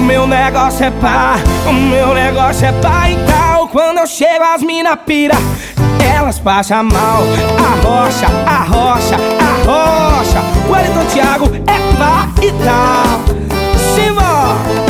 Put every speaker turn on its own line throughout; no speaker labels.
meu negócio é pá, o meu negócio é pá e tal. Quando eu chego as mina pira, elas passam mal. Arrocha, arrocha, arrocha. O Wellington Thiago é pá e tal. Simbora!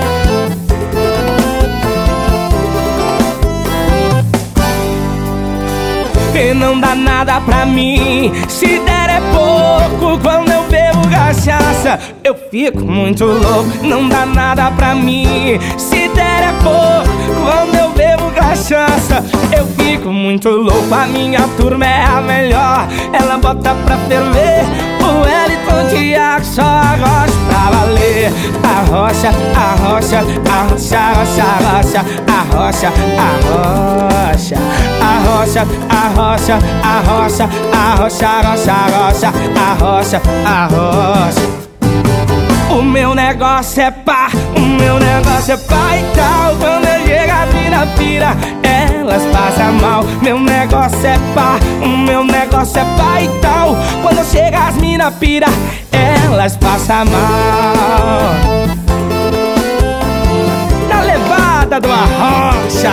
E não dá nada pra mim, se der é pouco. Quando eu bebo cachaça, eu fico muito louco. Não dá nada pra mim, se der é pouco. Quando eu bebo cachaça, eu fico muito louco. A minha turma é a melhor, ela bota pra ferver. O Wellington Thiago só arrocha pra valer. Arrocha, arrocha, arrocha, arrocha, arrocha, arrocha, arrocha, arrocha, arrocha, arrocha, arrocha, arrocha, arrocha, arrocha. O meu negócio é pá, o meu negócio é pá e tal. Quando eu chego a mina pira, elas passam mal. Meu negócio é pá, o meu negócio é pá e tal. Quando chega as mina pira, elas passam mal. Na levada do arrocha.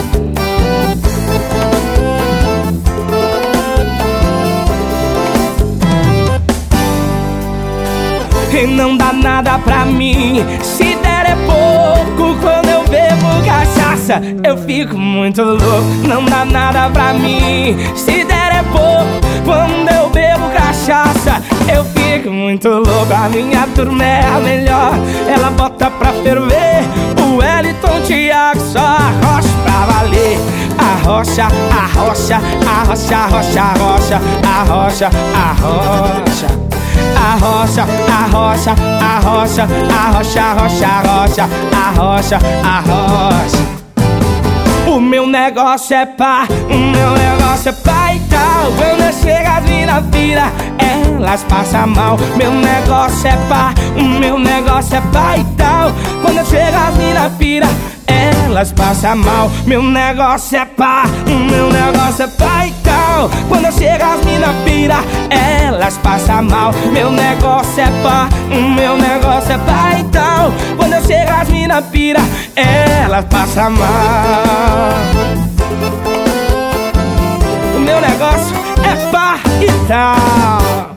E não dá nada pra mim, se der é pouco. Quando eu bebo cachaça, eu fico muito louco. Não dá nada pra mim, se der é pouco. Quando eu bebo cachaça, eu fico muito louco. A minha turma é a melhor, ela bota pra ferver. O Wellington Thiago só arrocha pra valer. Arrocha, arrocha, arrocha, arrocha, arrocha, arrocha, arrocha. Arrocha, arrocha, arrocha, arrocha, arrocha, arrocha, arrocha, arrocha. O meu negócio é pá, o meu negócio é pá e tal. Quando eu chego as mina vira, elas passam mal. Meu negócio é pá, o meu negócio é pá e tal. Quando eu chego as mina vira, elas passam mal. Meu negócio é pá, o meu negócio é pá e tal. Quando eu chego as mina pira, elas passam mal. Meu negócio é pá, o meu negócio é pá e tal. Quando eu chego as mina pira, elas passam mal. O meu negócio é pá e tal.